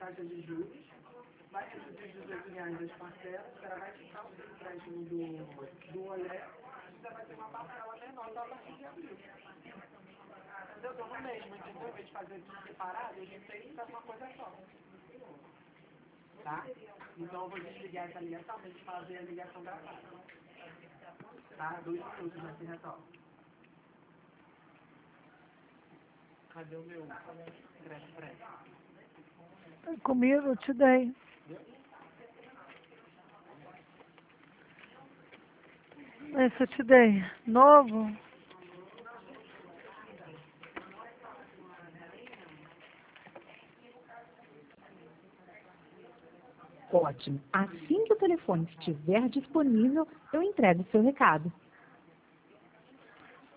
taxa de juros, vai reduzir R$ 18 das parcelas, o cara vai ficar o empréstimo do Olé, você vai ter uma parcela menor só a partir de abril. Eu tô no mesmo, entendeu? Em vez de fazer tudo separado, a gente tem que fazer uma coisa só. Tá? Então eu vou desligar essa ligação pra gente fazer a ligação gravada. Tá? 2 minutos, já se retorna. Cadê o meu crédito? Comigo, eu te dei. Esse eu te dei. Novo? Ótimo. Assim que o telefone estiver disponível, eu entrego o seu recado.